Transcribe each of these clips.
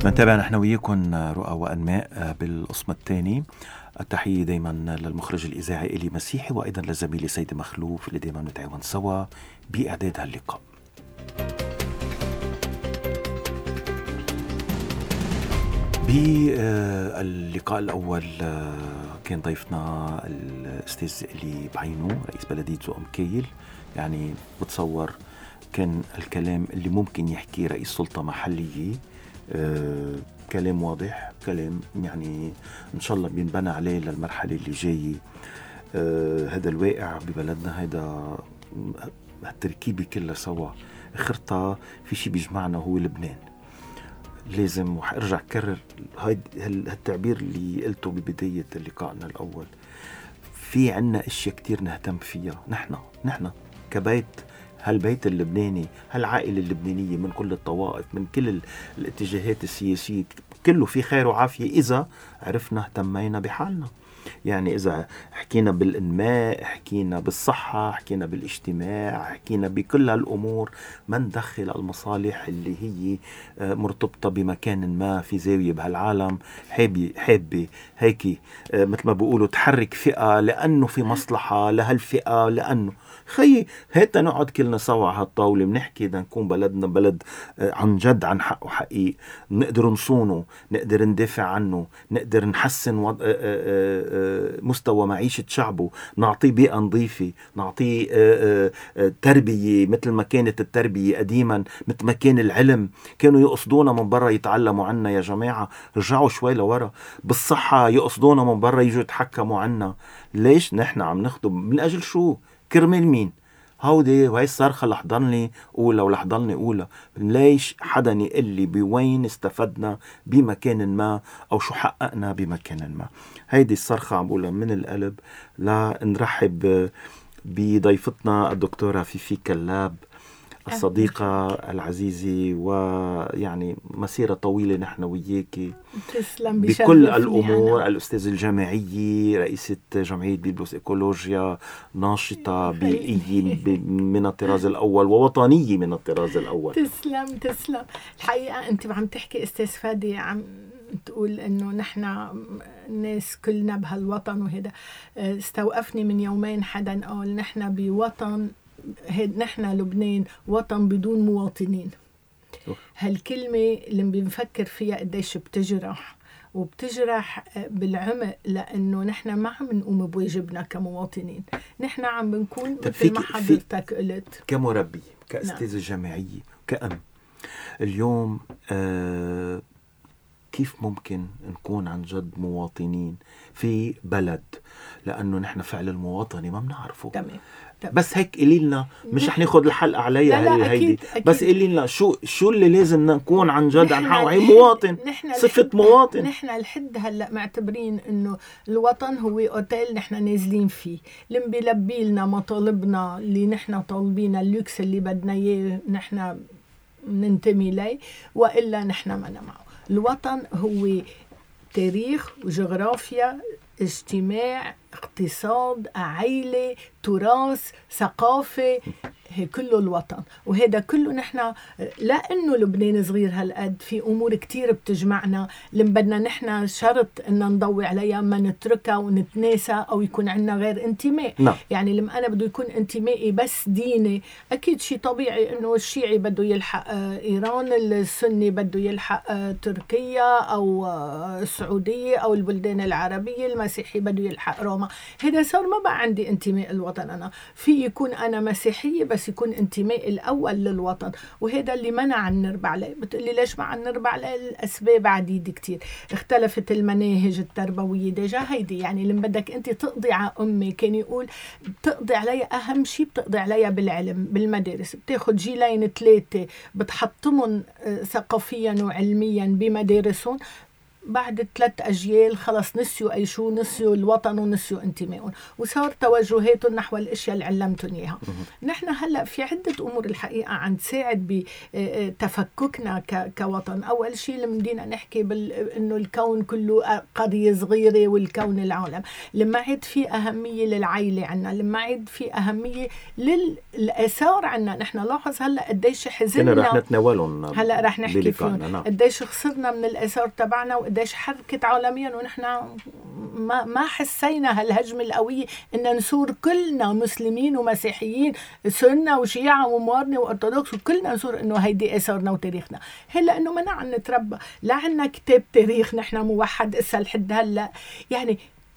بنتابع نحن وياكم رؤى وأنماء بالقسم الثاني. التحية دايما للمخرج الإذاعي إلي مسيحي، وأيضا لزميلي سيد مخلوف اللي دايما نتعاون سوا بإعداد هاللقاء. باللقاء الأول كان ضيفنا الأستاذ إلي بعينو رئيس بلدية زقم كايل. يعني بتصور كان الكلام اللي ممكن يحكي رئيس سلطة محلية، كلام واضح، كلام يعني إن شاء الله بينبنى عليه للمرحلة اللي جاية. هذا الواقع ببلدنا، هذا التركيبة كلها سوا اخرتها في شيء بيجمعنا هو لبنان. لازم وحارجع كرر هالتعبير اللي قلته ببداية لقائنا الأول، في عنا اشياء كتير نهتم فيها نحن كبيت، هالبيت اللبناني، هالعائلة اللبنانية من كل الطوائف، من كل الاتجاهات السياسية، كله في خير وعافية إذا عرفنا اهتمينا بحالنا. يعني إذا حكينا بالإنماء، حكينا بالصحة، حكينا بالاجتماع، حكينا بكل هالأمور، ما ندخل المصالح اللي هي مرتبطة بمكان ما في زاوية بهالعالم، حابة هيك مثل ما بيقولوا تحرك فئة لأنه في مصلحة لهالفئة، لأنه خي هيتا نقعد كلنا سوا على هالطاولة بنحكي دا نكون بلدنا بلد عن جد عن حق وحقيق، نقدر نصونه، نقدر ندافع عنه، نقدر نحسن مستوى معيشة شعبه، نعطيه بيئة نظيفة، نعطيه تربية مثل ما كانت التربية قديما، مثل ما كان العلم. كانوا يقصدونا من برا يتعلموا عنا يا جماعة، رجعوا شوي لورا. بالصحة يقصدونا من برا يجوا يتحكموا عنا. ليش نحن عم نخدم؟ من أجل شو؟ كرمال مين؟ هودي وهي الصرخة لحضني أولى ولحضني أولى. ليش حدا يقول لي بوين استفدنا بمكان ما أو شو حققنا بمكان ما؟ هيدي الصرخة عم بقولها من القلب. لا نرحب بضيفتنا الدكتورة فيفي كلاب، الصديقة العزيزة، ويعني مسيرة طويلة نحن وياكي بكل الأمور. الأستاذ الجامعية، رئيسة جمعية بيبلوس إيكولوجيا، ناشطة بيئية من الطراز الأول ووطنية من الطراز الأول. تسلم. الحقيقة أنت عم تحكي أستاذ فادي، عم تقول إنه نحن الناس كلنا بهالوطن، وهذا استوقفني من يومين حدا قال نحن بوطن، نحن لبنان وطن بدون مواطنين. هالكلمة اللي بنفكر فيها قديش بتجرح، وبتجرح بالعمق، لأنه نحن ما عم نقوم بواجبنا كمواطنين، نحن عم بنكون مثل ما حضرتك قلت كمربي، كأستاذ جامعية، كأم. اليوم كيف ممكن نكون عن جد مواطنين في بلد؟ لأنه نحن فعل المواطنة ما بنعرفه. تمام. بس هيك قلي لنا، مش رح ناخذ الحلقة عليها هيدي، بس قلي لنا شو اللي لازم نكون عن جد عن حق مواطن، صفة مواطن. نحن لحد هلا معتبرين انه الوطن هو اوتيل نحن نازلين فيه، اللي بيلبي لنا مطالبنا اللي نحن طالبين، اللوكس اللي بدنا اياه نحن ننتمي ليه، والا نحن ما معه. الوطن هو تاريخ وجغرافيا، اجتماع، اقتصاد، عائلة، تراث، ثقافة، هي كله الوطن. وهذا كله نحن لأنه لبنان صغير هالقد، في أمور كتير بتجمعنا اللي بدنا نحن شرط إن نضوي عليها، ما نتركها ونتناسى أو يكون عندنا غير انتماء. يعني لما أنا بده يكون انتمائي بس ديني، أكيد شيء طبيعي إنه الشيعي بده يلحق إيران، السني بده يلحق تركيا أو السعودية أو البلدان العربية، المسيحي بده يلحق روما. هذا صار ما بقى عندي انتماء الوطن. أنا في يكون أنا مسيحية بس يكون انتماء الأول للوطن، وهذا اللي منع النربع عليه. بتقولي ليش مع النربع عليه؟ الأسباب عديدة كتير، اختلفت المناهج التربوية ديجا هيدي. يعني لما بدك أنت تقضي على أمي، كان يقول بتقضي عليها أهم شيء بتقضي عليها بالعلم، بالمدارس. بتاخد جيلين 3 بتحطمهم ثقافيا وعلميا بمدارسهم، بعد 3 أجيال خلص نسيوا أي شو، نسيوا الوطن ونسيوا انتمائهم، وصار توجهاتهم نحو الأشياء اللي علمتهم إياها. نحن هلأ في عدة أمور الحقيقة عم تساعد بتفككنا كوطن. أول شيء لما بدينا نحكي إنه الكون كله قضية صغيرة والكون العالم، لما عاد في أهمية للعائلة عنا، لما عاد في أهمية للآثار عنا. نحن لاحظ هلأ قديش حزننا، رح نتناولهم هلأ رح نحكي فيهم، قديش خسرنا من الآثار تبعنا وقديش حركت عالميا، ونحن ما حسينا هالهجمة القوية إن نصور كلنا مسلمين ومسيحيين، سنة وشيعة وموارنة وأرثوذكس، وكلنا نصور إنه هيدي آثارنا وتاريخنا. هلا إنه منع نتربى، لا عنا كتاب تاريخ نحن موحد إسا لحد هلا، يعني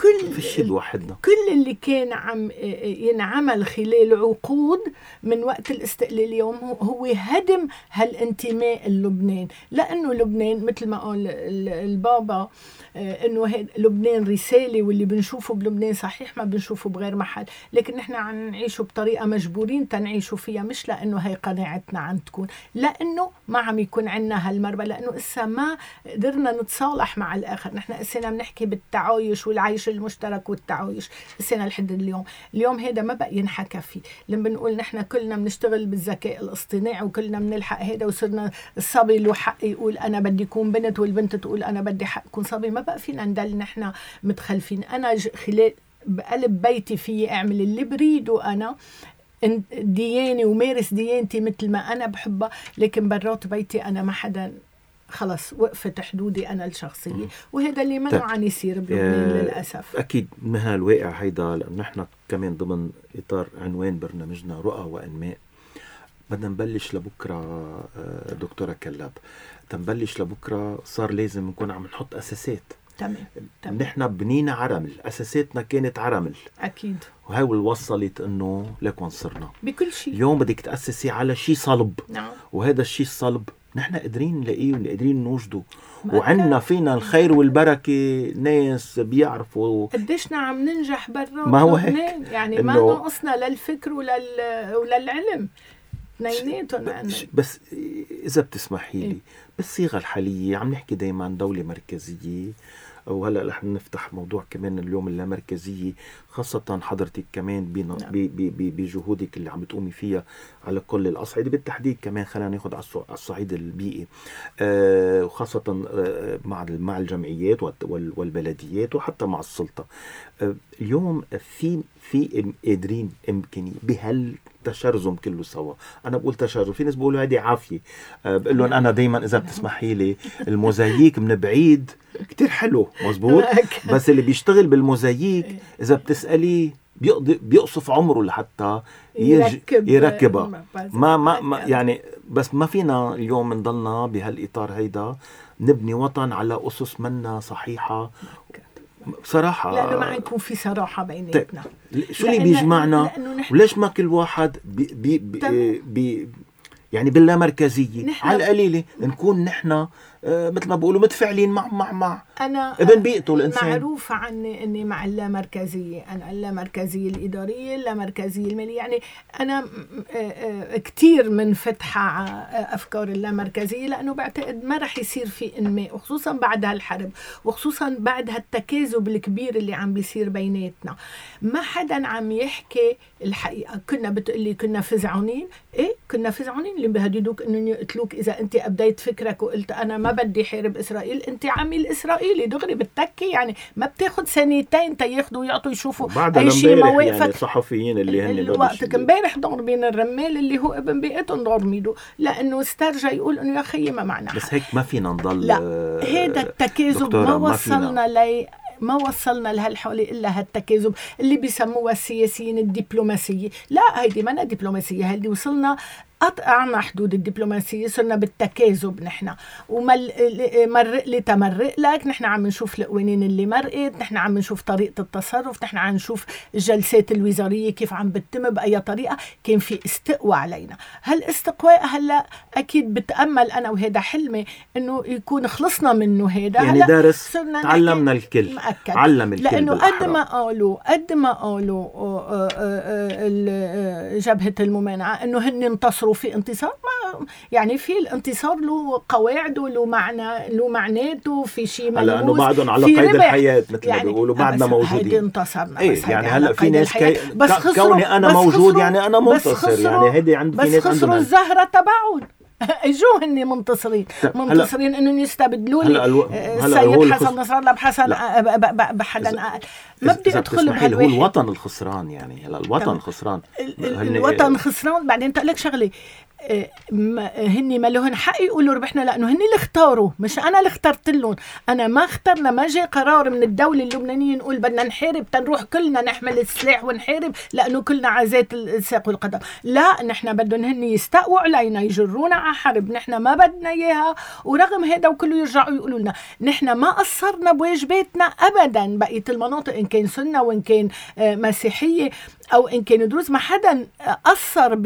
كل اللي كان عم ينعمل خلال عقود من وقت الاستقلال اليوم هو هدم هالانتماء اللبنان. لأنه لبنان مثل ما قال البابا انه لبنان رسالة، واللي بنشوفه بلبنان صحيح ما بنشوفه بغير محل، لكن نحن عم نعيشه بطريقة مجبورين تنعيشوا فيها، مش لأنه هي قناعتنا عم تكون، لأنه ما عم يكون عنا هالمربى، لأنه إسا ما قدرنا نتصالح مع الآخر. نحن إسنا بنحكي بالتعايش والعيش المشترك والتعايش إسنا لحد اليوم هذا ما بقى ينحكى فيه. لما بنقول نحن كلنا بنشتغل بالذكاء الاصطناعي وكلنا بنلحق هذا، وصرنا الصبي له حق يقول أنا بدي يكون بنت، والبنت تقول أنا بدي حق يكون صبي، ما بقى فينا ندل نحن متخلفين. أنا خلال بقلب بيتي فيه أعمل اللي بريده أنا، دياني ومارس ديانتي مثل ما أنا بحبها، لكن برات بيتي أنا ما حدا، خلص وقفت حدودي أنا الشخصية، وهذا اللي منه عن يصير بلبنان للأسف. أكيد من هالواقع هيدا، لأن نحن كمان ضمن إطار عنوان برنامجنا رؤى وأنماء بدنا نبلش لبكرة. دكتورة كلاب، تنبلش لبكرة صار لازم نكون عم نحط أساسات. تمام. نحن بنينا عرمل، أساساتنا كانت عرمل أكيد، وهي اللي وصلت إنه لكن صرنا بكل شيء. اليوم بدك تأسسي على شيء صلب. نعم. وهذا الشيء الصلب نحن قادرين نلاقيه وقادرين نوجده، وعنا فينا الخير والبركة، ناس بيعرفوا قديش عم ننجح برا، ما هو هيك يعني ما نقصنا للفكر وللعلم اثنيناتهم. بس إذا بتسمحي لي بالصيغة الحالية عم نحكي دايما دولة مركزية، وهلا رح نفتح موضوع كمان اليوم اللامركزية، خاصة حضرتك كمان بجهودك اللي عم تقومي فيها على كل الأصعدة، بالتحديد كمان خلينا ناخد على الصعيد البيئي، وخاصة مع الجمعيات والبلديات وحتى مع السلطة. اليوم في قادرين إمكانية بهالتشرذم كله سوا. أنا بقول تشرذم، في ناس بقولوا هذه عافية، بقول لهم أنا دايما إذا بتسمحي لي الموزاييك من بعيد كتير حلو مزبوط، بس اللي بيشتغل بالموزاييك إذا بتسألي بيقصف عمره لحتى يركبها. ما يعني بس ما فينا اليوم نضلنا بهالإطار هيدا نبني وطن على أسس منا صحيحة بصراحة. لأنه ما يكون في صراحة بيناتنا. شو اللي بيجمعنا؟ وليش ما كل واحد يعني باللامركزية على القليلة نكون نحن مثل ما بقولوا متفاعلين مع أنا ابن بيئته الإنسان. معروف عني أني مع اللامركزية، أنا اللامركزية الإدارية، اللامركزية المالية، يعني أنا كتير من فتحة أفكار اللامركزية، لأنه بعتقد ما رح يصير في إنماء، وخصوصا بعد هالحرب، وخصوصا بعد هالتكاذب الكبير اللي عم بيصير بيناتنا. ما حدا عم يحكي الحقيقة. كنا بتقلي كنا فزعونين، كنا فزعونين اللي بيهددوك إنه يقتلوك إذا أنت أبديت فكرك وقلت أنا ما بدي حارب إسرائيل، أنت عميل إسرائيلي دغري بتتكي، يعني ما بتاخد سنتين تياخدوا ويعطوا يشوفوا أي شيء مواقفك. يعني الصحفيين اللي هن وقتك امبارح ضاربين الرمال اللي هو ابن بيئتهم ضارمينه، لأنه استرجع يقول إنه يا خيي ما معنا. بس هيك ما فينا نضل. لا، هذا التكاذب ما وصلنا لهالحالة إلا هالتكاذب اللي بيسموها السياسيين الدبلوماسية. لا، هيدي ما دبلوماسية، هيدي وصلنا قطعنا حدود الدبلوماسية، صرنا بالتكاذب نحن، ومرق لي تمرق لك. نحن عم نشوف القوانين اللي مرقت، نحن عم نشوف طريقة التصرف، نحن عم نشوف الجلسات الوزارية كيف عم بتتم بأي طريقة. كان في استقواء علينا. هالاستقواء هلأ أكيد بتأمل أنا وهذا حلمي إنه يكون خلصنا منه. هذا يعني دارس تعلمنا الكل، علم الكل، لأنه قد ما قالوا جبهة الممانعة إنه هن انتصروا في انتصار، يعني في الانتصار له قواعده وله معنى، له معناته، في شيء ملموس، هلا انه بعدهم على قيد الحياه مثل ما بيقولوا، بعدنا موجودين. هيدي انتصرنا. ايه يعني هلا في ناس كوني انا موجود يعني انا منتصر، يعني هيدي عند في ناس عندهم الزهره تبعهم اجوا هن منتصرين انه يستبدلوا لي السيد حسن نصر الله بحدا اقل. ما بدي ادخل بهالواحد. هو الوطن الخسران، يعني هلا الوطن خسران، الوطن خسران. بعدين تقول لك شغله، هني ما لهن حق يقولوا ربحنا، لانه هني اللي اختاروا، مش انا اللي اخترت لهم. انا ما اخترنا، ما جاء قرار من الدوله اللبنانيه نقول بدنا نحارب، تنروح كلنا نحمل السلاح ونحارب لانه كلنا عزات الساق والقدم. لا، نحن بدهم هن يستقوا علينا، يجرونا على حرب نحن ما بدنا اياها. ورغم هذا وكله يرجعوا يقولوا لنا نحن ما قصرنا بواجباتنا ابدا. بقيه المناطق ان كان سنه وان كان مسيحيه او ان كان دروز، ما حدا قصر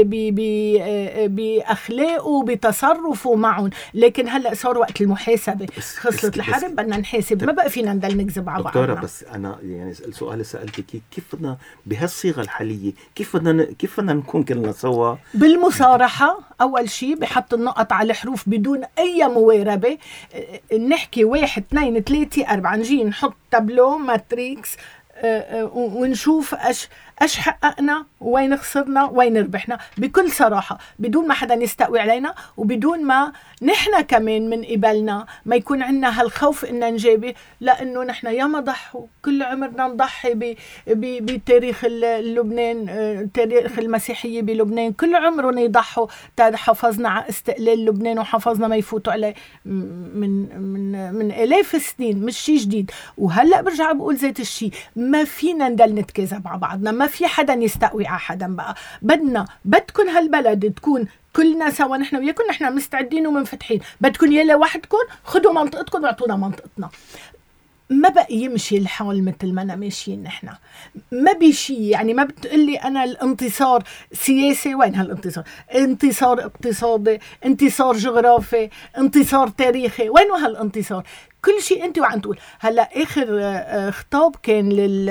باخلاقه بتصرفه معهم. لكن هلا صار وقت المحاسبه، خلصت الحرب بدنا نحاسب، ما بقى فينا نضل نكذب على بعضنا. دكتوره بس انا يعني السؤال اللي سالتك كيف بدنا بهالصيغه الحاليه، كيف بدنا نكون كلنا سوا بالمصارحه؟ اول شيء بحط النقط على الحروف بدون اي مواربه، نحكي 1 2 3 4، نجي نحط تابلو ماتريكس ونشوف ايش حققنا، وين خسرنا، وين ربحنا، بكل صراحة، بدون ما حدا يستقوي علينا، وبدون ما نحن كمان من قبلنا ما يكون عندنا هالخوف إن نجابه. لأنه نحن ياما ضحوا، كل عمرنا نضحي بتاريخ اللبنان، تاريخ المسيحية بلبنان، كل عمرنا يضحوا. حافظنا على استقلال لبنان وحافظنا ما يفوتوا عليه من آلاف السنين، مش شيء جديد. وهلأ برجع بقول ذات الشيء، ما فينا نضل نتكاذب على بعضنا، ما في حدا يستقوي على حدا. بقى بدكن هالبلد تكون كلنا سوا، نحن وياكم، نحن مستعدين ومنفتحين. بدكن يلا وحدكم، خدوا منطقتكم واعطونا منطقتنا. ما بقى يمشي الحال مثل ما أنا ماشيين نحن، ما بيشي. يعني ما بتقلي أنا الانتصار سياسي، وين هالانتصار؟ انتصار اقتصادي، انتصار جغرافي، انتصار تاريخي، وين هالانتصار؟ كل شيء انت وعم تقول. هلا اخر خطاب كان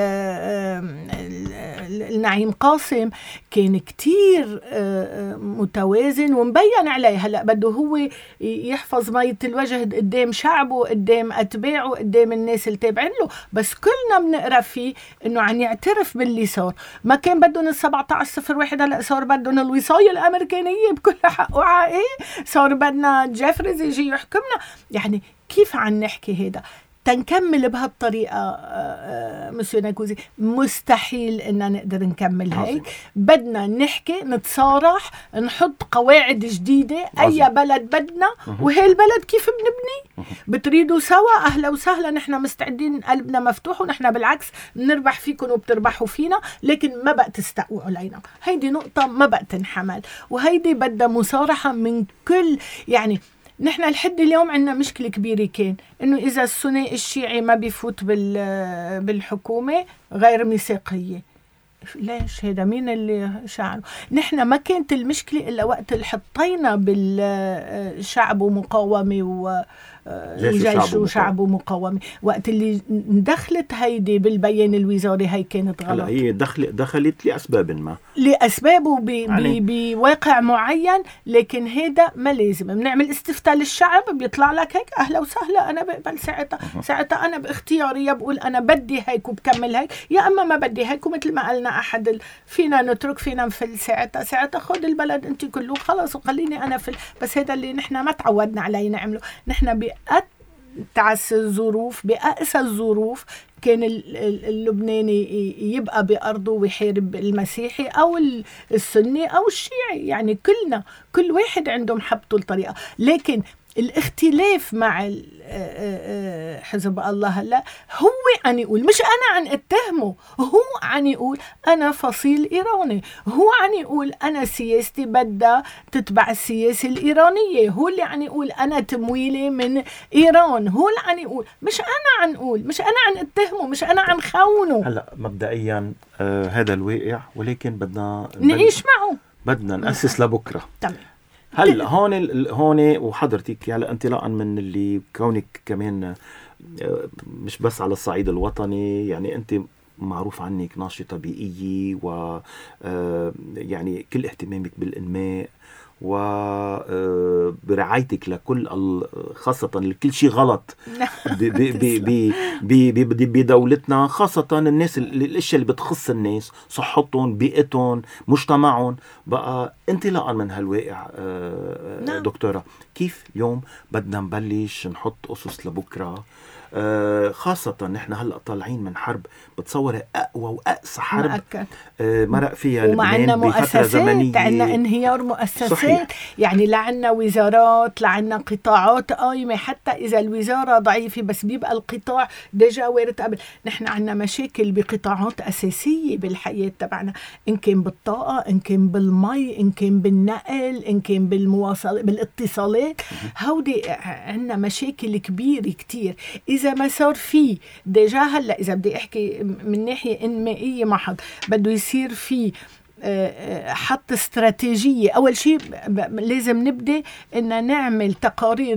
للنعيم قاسم كان كتير متوازن ومبين عليه. هلا بده هو يحفظ مية الوجه قدام شعبه، قدام اتباعه، قدام الناس اللي تابعين له، بس كلنا بنقرا فيه انه عم يعترف باللي صار. ما كان بدهم 1701، هلا صار بدهم الوصايه الامريكانيه بكل حق وعائله، صار بدنا جيفريز يجي يحكمنا. يعني كيف عن نحكي هيدا تنكمل بهالطريقة؟ مسيو ناكوزي، مستحيل إننا نقدر نكمل هيك. بدنا نحكي، نتصارح، نحط قواعد جديدة. أي بلد بدنا، وهي البلد كيف بنبني، بتريدوا سوا، أهلا وسهلا، نحن مستعدين، قلبنا مفتوح، ونحن بالعكس بنربح فيكم وبتربحوا فينا، لكن ما بقى تستقوا علينا. هيدي نقطة ما بقى تنحمل، وهيدي بدها مصارحة من كل. يعني نحن لحد اليوم عندنا مشكلة كبيرة، كان إنه إذا السني الشيعي ما بيفوت بالحكومة غير ميثاقية. ليش هذا؟ مين اللي شعره؟ نحن ما كانت المشكلة إلا وقت اللي حطينا بالشعب ومقاومة وجيش وشعب ومقاومة. وقت اللي دخلت هيدي بالبيان الوزاري هي كانت غلط. هي دخلت لأسباب بواقع معين، لكن هيدا ما لازم. بنعمل استفتاء للشعب بيطلع لك هيك، أهلا وسهلا، أنا بقبل ساعتها أنا باختياري بقول أنا بدي هيك وبكمل هيك، يا أما ما بدي هيك. ومثل ما قلنا أحد فينا نترك، فينا نفل. ساعتها خد البلد أنت كله خلاص وخليني أنا فل. بس هذا اللي نحن ما تعودنا عليه نعمله. نحن بأتعس الظروف، بأقسى الظروف، كان اللبناني يبقى بأرضه ويحارب المسيحي أو السني أو الشيعي. يعني كل واحد عنده محبته الطريقة. لكن الاختلاف مع حزب الله هلا هو عن يقول، مش أنا عن اتهمه، هو عن يقول أنا فصيل إيراني، هو عن يقول أنا سياستي بدها تتبع السياسة الإيرانية، هو اللي عن يقول أنا تمويلي من إيران، هو اللي عن يقول، مش أنا عن أقول، مش أنا عن اتهمه، مش أنا عن خونه. هلا مبدئيا هذا الواقع، ولكن بدنا نعيش معه، بدنا نأسس لبكرة. تمام. هلا هون وحضرتك يعني انطلاقا من اللي كونك كمان مش بس على الصعيد الوطني، يعني انت معروف عنك ناشطة بيئية، و يعني كل اهتمامك بالإنماء، برعايتك لكل خاصة كل شيء غلط بدولتنا، خاصة الناس الاشياء اللي بتخص الناس، صحتهم، بيئتهم، مجتمعهم. بقى انطلاقا من هالواقع دكتورة، كيف اليوم بدنا نبلش نحط أسس لبكرة؟ خاصة نحن هلأ طالعين من حرب بتصور أقوى وأقصى حرب مرق فيها لبنان بفترة زمنية. عنا انهيار مؤسسات. صحيح. يعني لعنا وزارات، لعنا قطاعات قائمة، حتى إذا الوزارة ضعيفة بس بيبقى القطاع ديجا وارد قبل. نحن عنا مشاكل بقطاعات أساسية بالحياة تبعنا، إن كان بالطاقة، إن كان بالمي، إن كان بالنقل، إن كان بالاتصالات. هودي عنا مشاكل كبيرة كتير. إذا ما صار فيه ديجا هلأ، إذا بدي أحكي من ناحية إنمائية محض، بده يصير فيه حط استراتيجية. أول شيء لازم نبدأ إن نعمل تقارير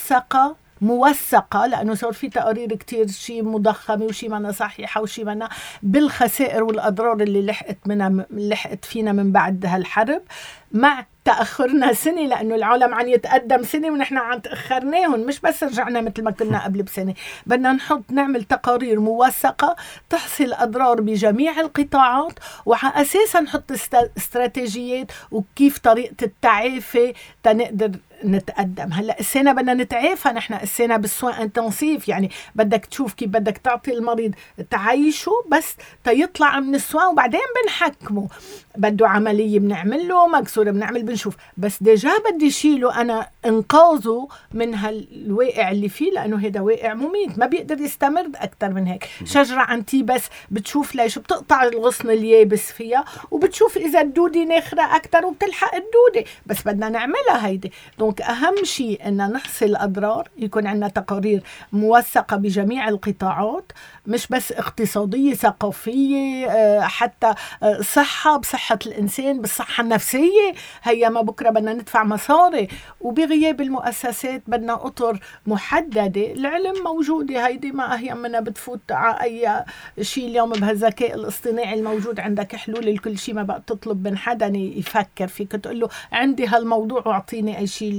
موثقة، لأنه صار في تقارير كتير شيء مضخمة وشيء منا صحيحة وشيء منا بالخسائر والأضرار اللي لحقت فينا من بعد هالحرب، مع تأخرنا سنة، لأنه العالم عم يتقدم سنة ونحن عم تأخرناهم، مش بس رجعنا مثل ما كنا قبل بسنة. بدنا نعمل تقارير موثقة تحصي الأضرار بجميع القطاعات، وعلى أساسا نحط استراتيجيات وكيف طريقة التعافي تنقدر نتقدم. هلا السنة بدنا نتعافى، نحن السنة بالسوان انتنسيف، يعني بدك تشوف كيف بدك تعطي المريض تعيشه بس تيطلع من السوان، وبعدين بنحكمه. بده عملية بنعمل له، مكسور بنعمل، بنشوف. بس ديجا بدي شيله أنا إنقاذه من هالواقع اللي فيه، لأنه هذا واقع مميت ما بيقدر يستمر أكتر من هيك. شجرة عنتي بس بتشوف ليش بتقطع الغصن اليابس فيها، وبتشوف إذا الدودة ناخرة أكتر وبتلحق الدودة، بس بدنا نعملها هيدي. دونك أهم شيء أن نحصي الأضرار، يكون عندنا تقارير موثقة بجميع القطاعات، مش بس اقتصادية، ثقافية، حتى صحة، بصحة الإنسان، بالصحة النفسية. هيا ما بكرة بدنا ندفع مصاري، وبغياب المؤسسات بدنا أطر محددة. العلم موجودة، هيدي ما هي منا بتفوت على أي شيء اليوم بهالذكاء الاصطناعي الموجود، عندك حلول لكل شيء، ما بقى تطلب من حدا يفكر فيك تقول له عندي هالموضوع واعطيني أي شيء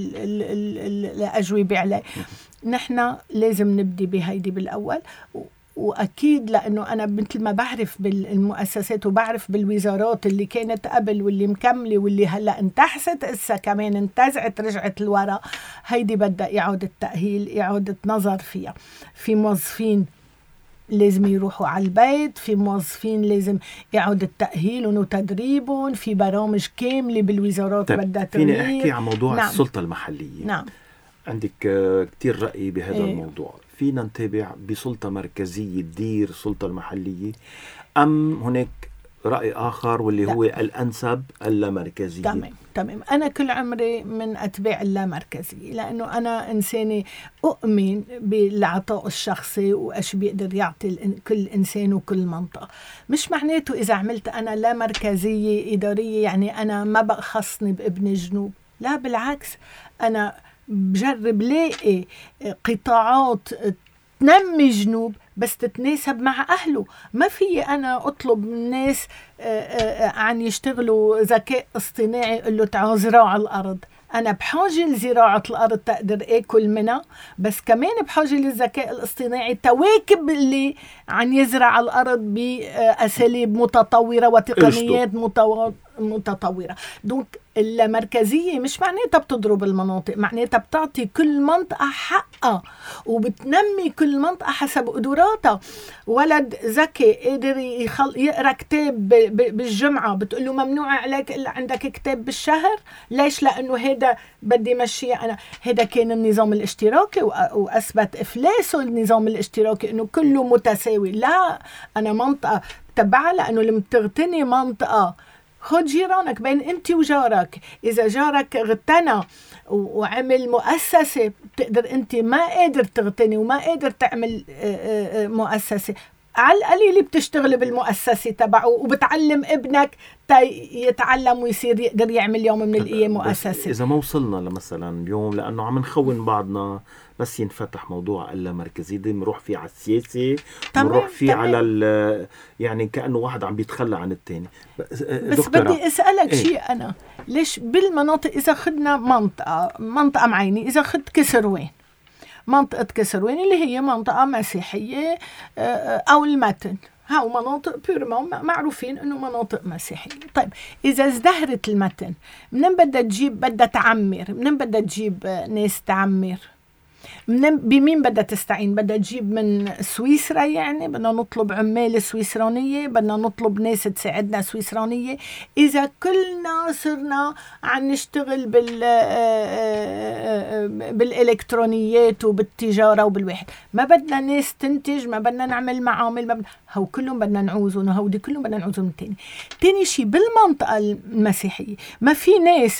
الأجوبة عليه. نحن لازم نبدي بهيدي بالأول، وأكيد لأنه أنا مثل ما بعرف بالمؤسسات وبعرف بالوزارات اللي كانت قبل واللي مكملة واللي هلأ انتحست إسا كمان انتزعت رجعت الوراء، هيدي بدأ إعادة تأهيل، إعادة نظر فيها. في موظفين لازم يروحوا على البيت، في موظفين لازم إعادة تأهيلهم وتدريبهم، في برامج كاملة بالوزارات بدها تغيير. فيني أحكي عن موضوع السلطة المحلية. نعم. عندك كتير رأي بهذا الموضوع. فينا نتابع بسلطة مركزية تدير السلطة المحلية، أم هناك رأي آخر واللي هو الأنسب اللامركزية؟ تمام. أنا كل عمري من أتباع اللامركزية، لأنه أنا إنساني أؤمن بالعطاء الشخصي وإيش بيقدر يعطي كل إنسان وكل منطقة. مش معناته إذا عملت أنا لامركزية إدارية يعني أنا ما بخصني بابن جنوب، لا بالعكس. أنا بجرب لاقي قطاعات تنمي جنوب بس تتناسب مع أهله. ما في أنا أطلب من الناس عن يشتغلوا ذكاء اصطناعي قل له تعال زراعة الأرض. أنا بحاجة لزراعة الأرض تقدر أكل منها، بس كمان بحاجة للذكاء الاصطناعي تواكب اللي عن يزرع الأرض بأساليب متطورة وتقنيات متطورة. دونك اللامركزية مش معناتها بتضرب المناطق، معناتها بتعطي كل منطقة حقها وبتنمي كل منطقة حسب قدراتها. ولد ذكي قادر يقرأ كتاب بالجمعة، بتقول له ممنوع عليك إلا عندك كتاب بالشهر. ليش؟ لأنه هذا بدي مشيه أنا. هذا كان النظام الاشتراكي وأثبت إفلاسه النظام الاشتراكي إنه كله متساوي. لا، أنا منطقة تبعها، لأنه لما تغتني منطقة خد جيرانك بين انت وجارك. اذا جارك اغتنى وعمل مؤسسة بتقدر انت ما قادر تغتني وما قادر تعمل مؤسسة، على القليل بتشتغل بالمؤسسة تبعه وبتعلم ابنك يتعلم ويصير يقدر يعمل يوم من الأيام مؤسسة. إذا ما وصلنا لمثلا اليوم، لأنه عم نخون بعضنا، بس ينفتح موضوع اللامركزية دي نروح فيه على السياسة، نروح فيه على يعني كأنه واحد عم بيتخلى عن التاني. بس بدي أسألك شيء أنا، ليش بالمناطق إذا خدنا منطقة معينة، إذا خد كسروين، منطقة كسروين اللي هي منطقة مسيحية أو المتن، هاو مناطق بيرمان معروفين إنه مناطق مسيحية. طيب إذا ازدهرت المتن، منين بدها تجيب، بدها تعمر، منين بدها تجيب ناس تعمر؟ بمين بدها تستعين؟ بدها تجيب من سويسرا، يعني بدنا نطلب عمال سويسرانية، بدنا نطلب ناس تساعدنا سويسرانية. إذا كلنا صرنا عن نشتغل بالإلكترونيات وبالتجارة وبالواحد، ما بدنا ناس تنتج، ما بدنا نعمل معامل، هو كلهم بدنا نعوزهم، وهودي كلهم بدنا نعوزهم. تاني شيء بالمنطقة المسيحية ما في ناس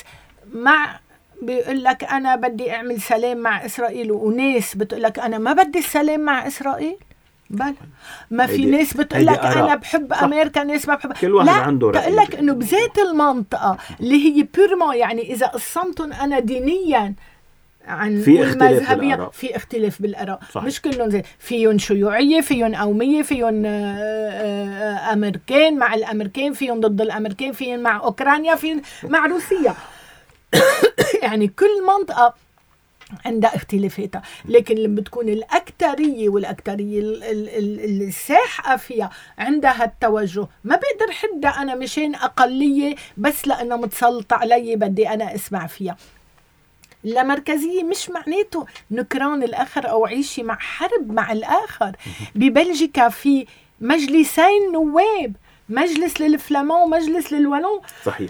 بيقول لك أنا بدي أعمل سلام مع إسرائيل، وناس بتقول لك أنا ما بدي السلام مع إسرائيل. بل ما في ناس بتقول لك أنا بحب أمريكا، ناس ما بحب. كل واحد عنده رأي. بقول لك إنه بذات المنطقة اللي هي بيرما، يعني إذا قسمتهم أنا دينيا عن المذهبية في اختلاف بالآراء، مش كلهم زي، فيهم شيوعية، فيهم قومية، فيهم أمريكان مع الأمريكان، فيهم ضد الأمريكان، فيهم مع أوكرانيا، فيهم مع روسيا. يعني كل منطقة عندها اختلافاتها، لكن لما بتكون الأكترية والأكترية الساحقة فيها عندها التوجه، ما بقدر حدا أنا مشان أقلية بس لأنه متسلط علي بدي أنا أسمع فيها. لا مركزية مش معناته نكران الآخر أو عيشي مع حرب مع الآخر. ببلجيكا في مجلسين نواب، مجلس للفلامون ومجلس للولون. صحيح.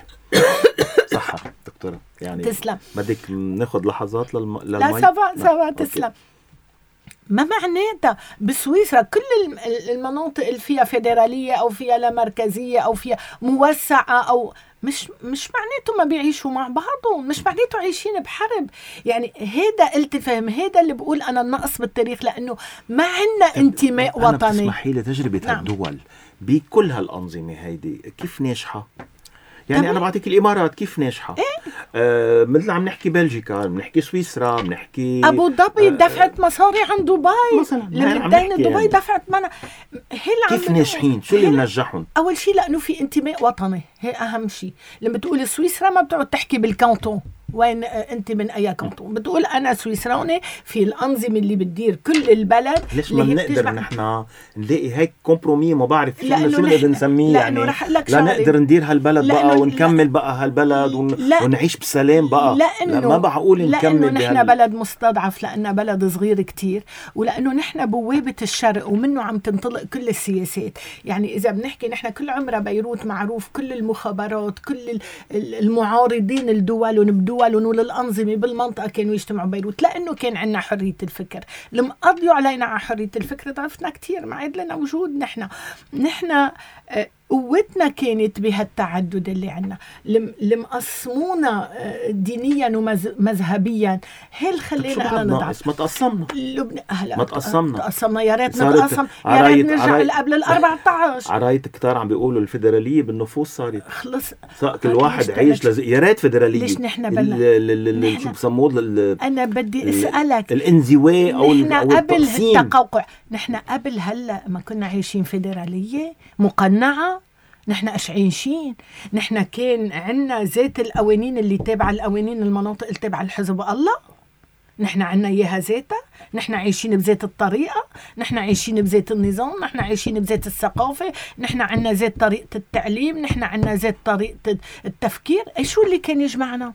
صح دكتورة، يعني تسلم. بدك ناخد لحظات لا سوا تسلم. ما معناتها بسويسرا كل المناطق اللي فيها فيدرالية أو فيها لا مركزية أو فيها موسعة أو مش معناته ما بيعيشوا مع بعضهم، مش معناته عايشين بحرب. يعني هيدا قلت فهم، هيدا اللي بقول أنا النقص بالتاريخ، لأنه ما عنا انتماء وطني. أنا بتسمحي لي تجربة هالدول بكل هالأنظمة هيدي كيف ناجحة؟ يعني أنا بعطيك الإمارات كيف ناجحة. مثل عم نحكي بلجيكا، بنحكي سويسرا، بنحكي أبو ظبي دفعت مصاري عن دبي مثلا، لبنان دبي يعني. دفعت منا كيف ناجحين؟ شو اللي منجحهم؟ أول شيء لأنه في انتماء وطني، هي أهم شيء. لما تقول سويسرا ما بتقعد تحكي بالكانتون وين أنت من أي كانتون، بتقول أنا سويسراني في الأنظمة اللي بتدير كل البلد. ليش ما بنقدر نحن نلاقي هيك كومبرومي؟ ما بعرف شو اللي بنسميه، يعني لا نقدر ندير هالبلد بقى ونكمل بقى هالبلد ونعيش بسلام بقى. لأنه ما بقول نكمل، لأنه نحن بلد مستضعف، لأنه بلد صغير كتير، ولأنه نحن بوابة الشرق ومنه عم تنطلق كل السياسات. يعني إذا بنحكي نحن كل عمره بيروت معروف، كل المخابرات، كل المعارضين الدول ونبدول وللأنظمة بالمنطقة كانوا يجتمعوا بيروت، لأنه كان عندنا حرية الفكر. لما قضيوا علينا على حرية الفكر ضعفنا كتير، ما عاد لنا وجود. نحن قوتنا كانت بهالتعدد اللي عنا. لمقسمونا دينيا ومذهبيا، هل خلينا احنا نضعف. ما تقسمنا ما تقسمنا. يا ريت نتقسم، يا ريت نرجع قبل 14. عرايت كتار عم بيقولوا الفيدرالية بالنفوس صارت خلص، كل واحد عايش يا ريت فيدرالية. ليش نحن شو بسموه أنا بدي أسألك، الانزواء أو قبل التقوقع، نحن قبل هلا ما كنا عايشين فيدرالية مقنعة؟ نحن عايشين، نحن كان عنا ذات القوانين اللي تابعة القوانين المناطق اللي تابعة الحزب الله، نحن عنا إياها ذاتها. نحن عايشين بذات الطريقة، نحن عايشين بذات النظام، نحن عايشين بذات الثقافة، نحن عنا ذات طريقة التعليم، نحن عنا ذات طريقة التفكير. شو اللي كان يجمعنا؟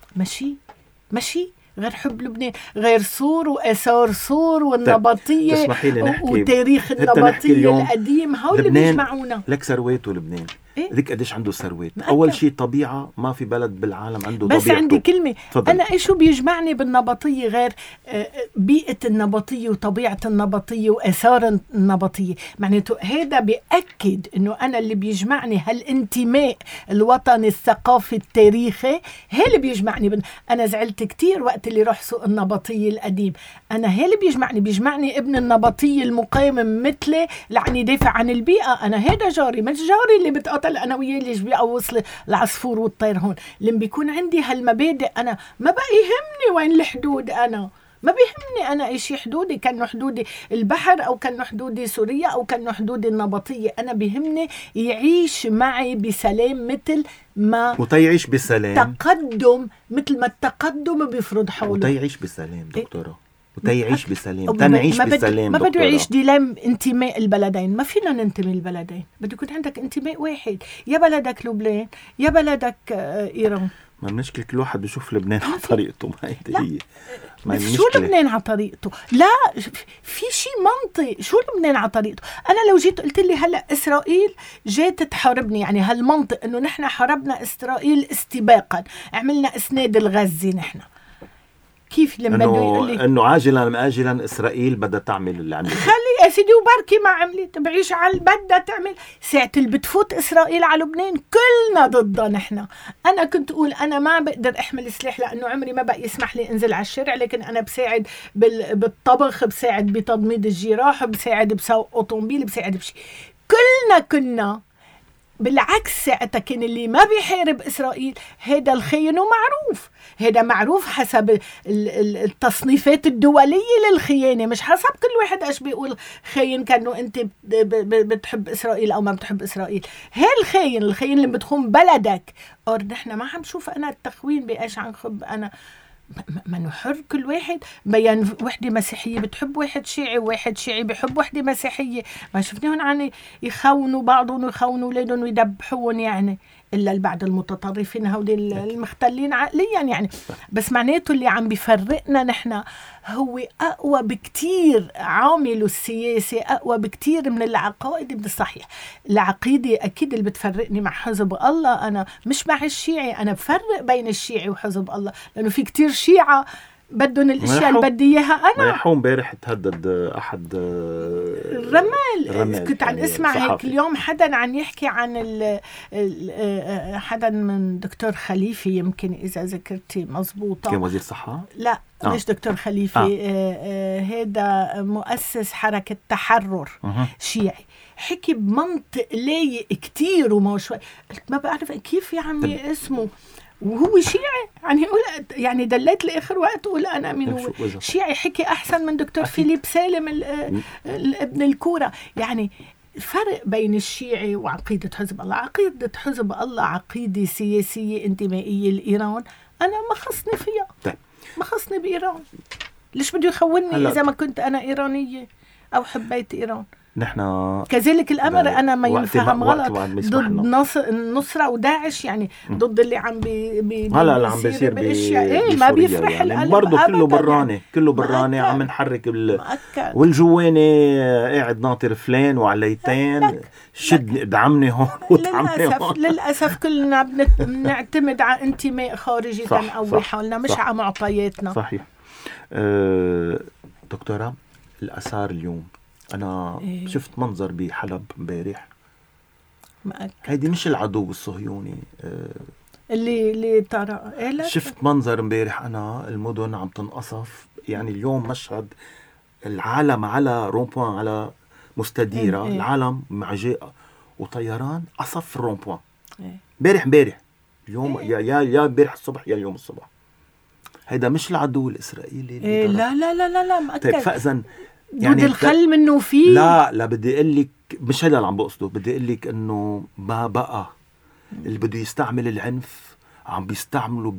ماشي غير حب لبنان، غير سور وآثار سور والنبطية وتاريخ النبطية القديم، هول اللي بيجمعونا. لك ثروته لبنان، ذيك قديش عنده ثروات. أول شيء طبيعة، ما في بلد بالعالم عنده بس طبيعته. عندي كلمة، أنا إيشو بيجمعني بالنبطية غير بيئة النبطية وطبيعة النبطية وآثار النبطية. معناته هذا بيأكد إنه أنا اللي بيجمعني هالانتماء الوطني الثقافي التاريخي، هي اللي بيجمعني. أنا زعلت كتير وقت اللي روح سوق النبطية القديم. أنا هي اللي بيجمعني ابن النبطية المقاوم مثلي لعني دافع عن البيئة. أنا هذا جاري، مش جاري اللي بتقاتل أنا وياه ليش بيقوص العصفور والطير. هون لما بيكون عندي هالمبادئ أنا ما بقى يهمني وين الحدود. أنا ما بيهمني أنا إيش حدودي، كان حدودي البحر أو كان حدودي سوريا أو كان حدودي النبطية. أنا بيهمني يعيش معي بسلام مثل ما وتيعيش بسلام تقدم، مثل ما التقدم بيفرض حوله. وتيعيش بسلام دكتورة، وتيعيش بسلام، تنعيش بسلام. ما بده يعيش ديلام انتماء البلدين. ما فينا ننتمي البلدين، بده يكون عندك انتماء واحد، يا بلدك لبنان يا بلدك إيران. ما المشكلة كل واحد بيشوف لبنان على طريقته، ما هي بس شو لبنان على طريقته؟ لا، في شيء منطق. شو لبنان على طريقته؟ أنا لو جيت قلت لي هلأ إسرائيل جيت تحاربني، يعني هالمنطق إنه نحن حاربنا إسرائيل استباقا، عملنا إسناد الغزي نحن. كيف لما بده يقول لي انه عاجلا ام اجلا اسرائيل بدها تعمل اللي عملت؟ خلي يا سيدي وبركي ما عملت، بعيش على بدها تعمل. ساعة اللي بتفوت اسرائيل على لبنان كلنا ضدها نحن. انا كنت اقول انا ما بقدر احمل سلاح لانه عمري ما بقى يسمح لي انزل على الشارع، لكن انا بساعد بالطبخ، بساعد بتضميد الجراح، بساعد بسوق اوتومبيل، بساعد بشي. كلنا بالعكس ساعتها كان اللي ما بيحارب إسرائيل هذا الخاين، ومعروف هذا معروف حسب التصنيفات الدولية للخيانة، مش حسب كل واحد ايش بيقول خاين، كانه انت بتحب إسرائيل او ما بتحب إسرائيل. الخاين اللي بتخون بلدك. اور نحن ما عم شوف انا التخوين بايش عم خب انا. ما نحر كل واحد بيان. وحدة مسيحية بتحب واحد شيعي، وواحد شيعي بحب وحدة مسيحية. ما شفناهم عن يخونوا بعضهم ويخونوا أولادهم ويدبحوهم، يعني إلا بعد المتطرفين هودي المختلين عقليا يعني. بس معناته اللي عم بيفرقنا نحن هو أقوى بكتير، عامله السياسي أقوى بكتير من العقائد. من الصحيح العقيدة أكيد اللي بتفرقني مع حزب الله، أنا مش مع الشيعي. أنا بفرق بين الشيعي وحزب الله، لأنه في كتير شيعة بدهم الاشياء اللي بدي اياها انا. رايحوا امبارح تهدد احد الرمال. كنت عن اسمع صحافي. هيك اليوم حدا عن يحكي عن حدا من دكتور خليفي، يمكن اذا ذكرتي مزبوطه، كان وزير صحه. لا مش دكتور خليفي. هذا مؤسس حركه تحرر شيعي، حكي بمنطق لايق كتير وما شوي. ما بعرف كيف يا عمي اسمه، وهو شيعي. يعني يقول يعني دليت لاخر وقت اقول انا من هو شيعي. حكي احسن من دكتور فيليب سالم ابن الكوره. يعني فرق بين الشيعي وعقيده حزب الله. عقيده حزب الله عقيده سياسيه انتمائيه لايران، انا ما خصني فيها. طيب. ما خصني بايران. ليش بده يخونني اذا ما كنت انا ايرانيه او حبيت ايران؟ نحن كذلك الأمر أنا ما ينفهم غلط ضد النصرة وداعش، يعني ضد اللي عم هلا اللي عم بيصير بأشياء ما بيفرح يعني القلب برضه كله براني يعني. كله براني عم نحرك والجواني قاعد ناطر فلان وعليتين شد ادعمني هون وادعمني هون. للأسف كلنا بنعتمد على انتماء خارجي تنقوي حالنا، مش على معطياتنا. صحيح. دكتورة، الآثار اليوم أنا شفت منظر بحلب امبارح. هيدي مش العدو الصهيوني اللي ترى شفت منظر امبارح أنا المدن عم تنقصف. يعني اليوم مشهد العالم على رومبوان، على مستديرة العالم معجاء وطيران قصف الرومبوان امبارح اليوم يا امبارح الصبح يا اليوم الصبح. هيدا مش العدو الإسرائيلي لا مأكد. طيب فإذن يعني الخل منه فيه. لا بدي اقول لك مش هذا اللي عم بقصده. بدي اقول لك انه ما بقى اللي بده يستعمل العنف عم بيستعمله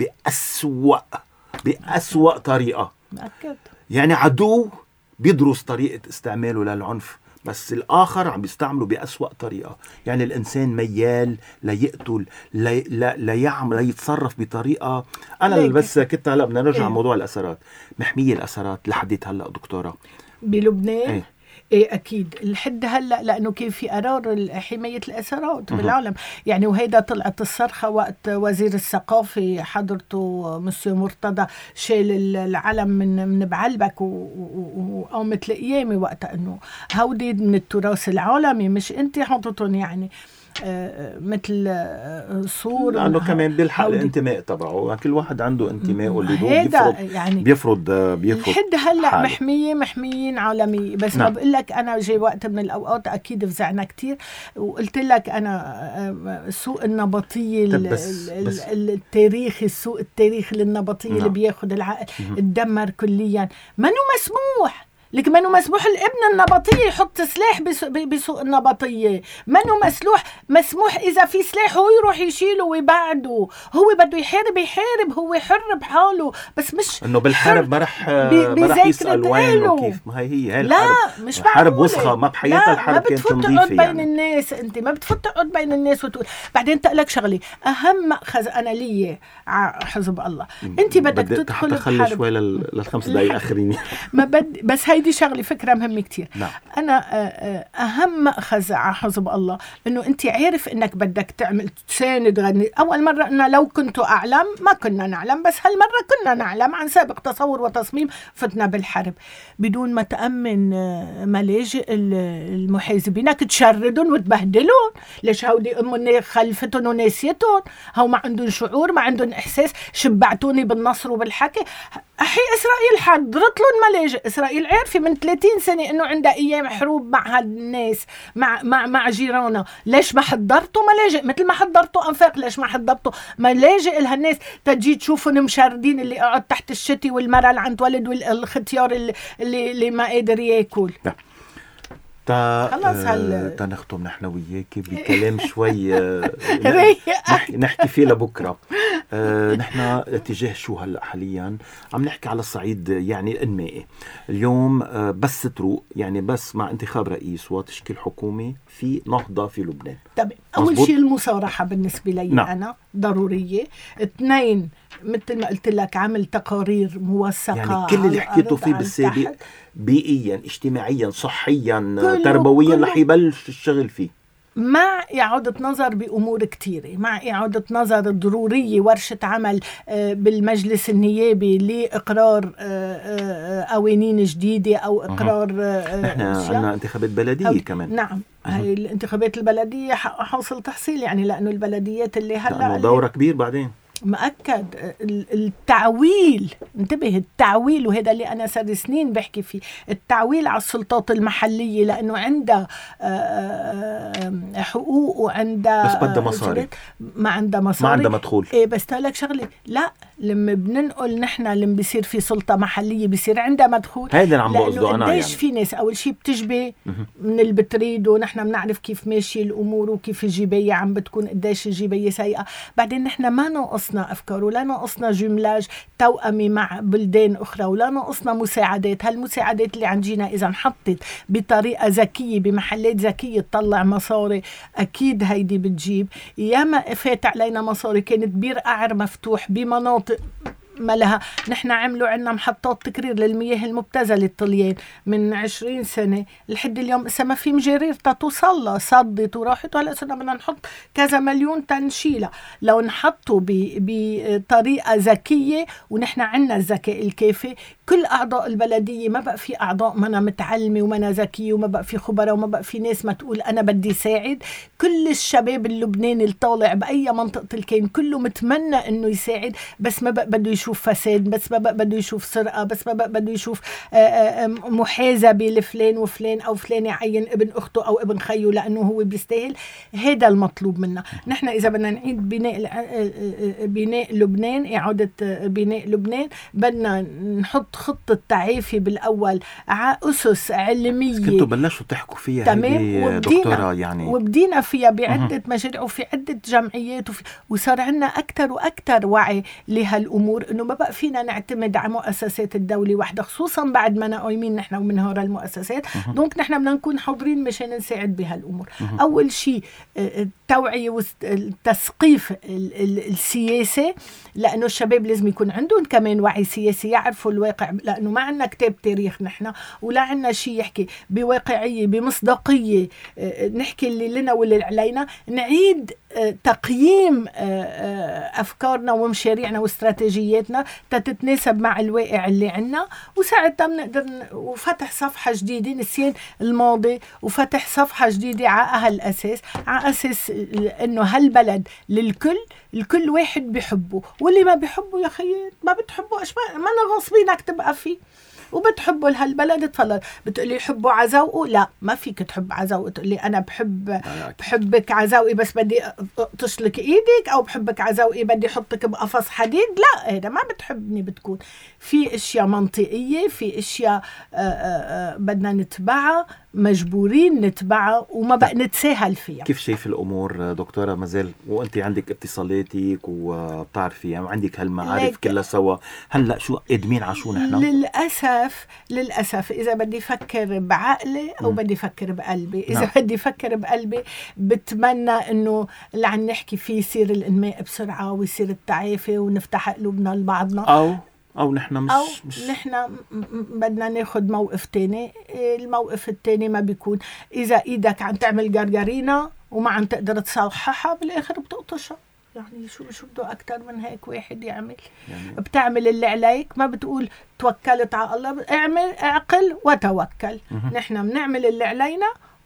بأسوأ طريقة. مأكد. يعني عدو بيدرس طريقة استعماله للعنف، بس الآخر عم بيستعمله بأسوأ طريقة. يعني الإنسان ميال ليقتل، لا يعمل، لا يتصرف بطريقة. أنا بس كنت هلأ بدنا نرجع موضوع الأسرات. محمية الأسرات لحديت هلأ دكتورة بلبنان ايه اكيد لحد هلا، لانه كان في قرار حمايه الاسرات بالعالم يعني. وهيدا طلعت الصرخه وقت وزير الثقافه حضرته مسيو مرتضى شال العلم من بعلبك وقامت القيامه وقتها انه هودي من التراث العالمي، مش انت حطتهم يعني. مثل صور، لانه كمان بيلحق الانتماء تبعه، كل واحد عنده انتماء اللي بيفرض حد هلا محميين عالمية. بس ما بقول لك انا جاي وقت من الاوقات اكيد فزعنا كتير، وقلت لك انا السوق النبطية التاريخي، السوق التاريخي للنبطية اللي بياخد العقل اتدمر كليا. منو مسموح لك، منو مسموح الابن النبطية يحط سلاح بسوق النبطية؟ منو مسموح إذا في سلاح هو يروح يشيله ويبعده. هو بده يحارب، هو حر بحاله، بس مش إنه بالحرب ما رح يسأل وين وكيف. ما هي لا مش حرب وسخة، ما بحياتها الحرب كانت نظيفة بين الناس. أنت ما بتفوت تقعد بين الناس وتقول. بعدين تقلك شغلي أهم مأخذ أنا لي حزب الله، أنت بدك تدخل تخلي شوي للخمس دقايق آخرين بس هيدي شغلة فكرة مهمة كتير. أنا أهم مأخذ على حزب الله إنه أنت عارف إنك بدك تعمل تساند غني. أول مرة إنه لو كنت أعلم ما كنا نعلم، بس هالمرة كنا نعلم عن سابق تصور وتصميم فتنا بالحرب بدون ما تأمن ملاجئ المحازبين، تشردون وتبهدلون. ليش هودي خلفتهم وناسيتهم، هو ما عندهم شعور، ما عندهم إحساس. شبعتوني بالنصر وبالحكي. أحي إسرائيل حضرت لهم ملاجئ. إسرائيل عارفة من 30 سنة إنه عندها أيام حروب مع هالناس، مع جيرانها. ليش ما حضرتوا ملاجئ مثل ما حضرتوا أنفاق؟ ليش ما حضرتوا ملاجئ لهالناس تجي تشوفوا مشاردين اللي قاعد تحت الشتي، والمرأة اللي عند ولد، والختيار اللي ما قادر ياكل. نختم نحن وياك بكلام شوي نحكي فيه لبكرة. نحن اتجاه شو هلأ حاليا عم نحكي على الصعيد يعني الإنمائي. اليوم بس تروق يعني بس مع انتخاب رئيس وتشكيل حكومة في نهضة في لبنان. طب أول شيء المصارحة بالنسبة لي أنا ضرورية. 2 مثل ما قلت لك عمل تقارير موثقة، يعني كل اللي حكيته فيه بالسابق بيئيا اجتماعيا صحيا تربويا رح يبلش الشغل فيه، مع إعادة نظر بأمور كتيرة، مع إعادة نظر ضرورية. ورشة عمل بالمجلس النيابي لإقرار قوانين جديدة أو إقرار نحن عندنا انتخابات بلدية كمان. نعم هاي الانتخابات البلدية حاصل تحصيل يعني، لأنه البلديات اللي هلأ دورة كبير بعدين مؤكد. التعويل، انتبه، التعويل، وهذا اللي أنا صار سنين بحكي فيه، التعويل على السلطات المحلية، لأنه عندها حقوق وعندها بس بدها مصاري، ما عندها مصاري، ما عندها مدخول. إيه بس تقولك شغلة، لا لما بننقل نحن لما بيصير في سلطة محلية بيصير عندها مدخول. هيدا اللي عم بقصده أنا يعني. في ناس أول شيء بتجبي من اللي بتريد، ونحن بنعرف كيف ماشي الأمور وكيف الجيبية عم بتكون قديش الجيبية سيئة. بعدين نحن ما ناقصنا أفكار، ولا ناقصنا جملاج توأمي مع بلدان أخرى، ولا ناقصنا مساعدات. هالمساعدات اللي عندنا إذا انحطت بطريقة ذكية بمحلات ذكية تطلع مصاري، أكيد هيدي بتجيب. ياما فات علينا مصاري كانت بير قعر مفتوح بمناطق ما لها. نحن عملوا عنا محطات تكرير للمياه المبتذلة الطليان من 20 سنة لحد اليوم، إسا ما في مجارير توصلها، صدت وراحت، وهلا صرنا بدنا نحط كذا مليون تنشيلة. لو نحطوا بطريقة ذكية، ونحن عنا الذكاء الكافي، كل أعضاء البلدية ما بقى في أعضاء منا متعلمة ومنا ذكية، وما بقى في خبراء، وما بقى في ناس ما تقول أنا بدي ساعد. كل الشباب اللبناني الطالع بأي منطقة الكين كله متمنى إنه يساعد، بس ما بقى بده يشوف فساد، بس ما بقى بده يشوف سرقة، بس ما بقى بده يشوف محازبة لفلان وفلان، أو فلان يعين ابن أخته أو ابن خيه لأنه هو بيستاهل. هذا المطلوب منا. نحن إذا بدنا نعيد بناء لبنان، إعادة بناء لبنان، بدنا نحط خطة تعافي بالأول على أسس علمية. كنتوا بلشوا تحكوا فيها هذه دكتورة يعني، وبدينا فيها بعدة مشاريع وفي عدة جمعيات، وصار عنا أكتر وأكتر وعي لهالأمور، إنه ما بقى فينا نعتمد على مؤسسات الدولة واحدة، خصوصا بعد ما نقايمين نحن ومنهار المؤسسات. دونك نحن بدنا نكون حاضرين مشان نساعد بهالأمور. أول شيء التوعية والتثقيف السياسي، لأنه الشباب لازم يكون عندهم كمان وعي سياسي، يعرفوا الواقع، لأنه ما عنا كتاب تاريخ نحن، ولا عنا شيء يحكي بواقعية بمصداقية، نحكي اللي لنا واللي علينا، نعيد تقييم أفكارنا ومشاريعنا واستراتيجياتنا تتناسب مع الواقع اللي عنا، وساعتها بنقدر وفتح صفحة جديدة، نسيان الماضي، وفتح صفحة جديدة على هالأساس، على أساس انه هالبلد للكل، الكل واحد بيحبه، واللي ما بيحبه يا خيي ما بتحبه، ما أنا غصبينك تبقى فيه، وبتحبوا لهالبلد تفضل. بتقولي يحبوا عزوقه، لا ما فيك تحب عزوقه تقولي انا بحبك عزوقي بس بدي تشلك ايدك، او بحبك عزوقي بدي احطك بقفص حديد، لا هذا ما بتحبني. بتكون في اشياء منطقيه، في اشياء بدنا نتبعها، مجبورين نتبعها وما بقى نتساهل فيها. كيف شايف الامور دكتوره مازال وانت عندك اتصالاتك وبتعرفي يعني عندك هالمعارف كلها سوا؟ هلا شو قادمين على شو نحن؟ للاسف اذا بدي افكر بعقلي او بدي افكر بقلبي. اذا بدي افكر بقلبي بتمنى انه اللي عم نحكي فيه يصير الانماء بسرعه ويصير التعافي ونفتح قلوبنا لبعضنا، أو نحن نحن بدنا ناخد موقف تاني. الموقف التاني ما بيكون إذا إيدك عم تعمل جرجرينة وما عم تقدر تصححها بالآخر بتقطشها. يعني شو بده أكتر من هيك واحد يعمل؟ يعني بتعمل اللي عليك، ما بتقول توكلت على الله، اعقل وتوكل. نحن بنعمل اللي علينا،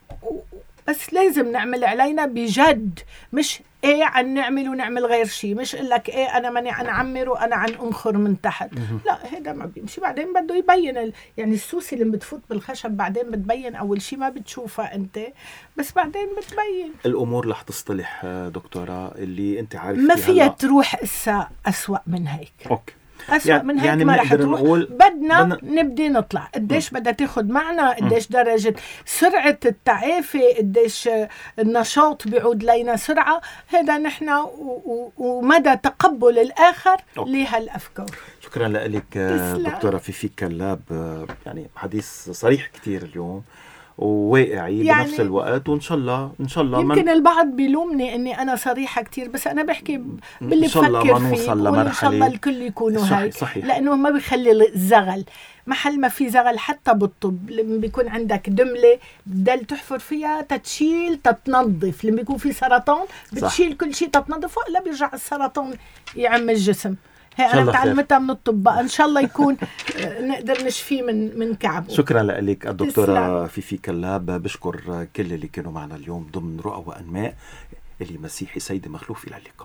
بس لازم نعمل علينا بجد، مش عن نعمل ونعمل غير شيء. مش قل لك انا ماني عن عمر وانا عن انخر من تحت، لا هذا ما بيمشي. بعدين بده يبين يعني السوسي اللي بتفوت بالخشب بعدين بتبين، اول شيء ما بتشوفها انت، بس بعدين بتبين. الامور رح تصطلح دكتوره، اللي انت عارف ما فيها تروح أسوأ من هيك. اوكي، أسوأ من هيك ما رح تروح. بدنا نبدي نطلع قديش بدها تاخد معنا، قديش درجة سرعة التعافي، قديش النشاط بيعود لينا سرعة. هذا نحن ومدى تقبل الآخر لهالأفكار. شكرا لك دكتورة فيفي كلاب، يعني حديث صريح كتير اليوم وواقعي يعني بنفس الوقت، وإن شاء الله يمكن البعض بيلومني إني أنا صريحة كتير، بس أنا بحكي باللي بفكر فيه، وإن شاء الله الكل يكونوا هاي، لأنه ما بيخلي الزغل. محل ما في زغل حتى بالطب، لما بيكون عندك دملة بدل تحفر فيها تتشيل تتنظف، لما بيكون في سرطان بتشيل كل شيء تتنظف، ولا بيرجع السرطان يعم الجسم. هي أنا تعلمتها من الطب، إن شاء الله يكون نقدر نشفيه من كعبه. شكرا لك الدكتورة فيفي كلاب. بشكر كل اللي كانوا معنا اليوم ضمن رؤى وأنماء. إلي مسيحي سيد مخلوف، إلى اللقاء.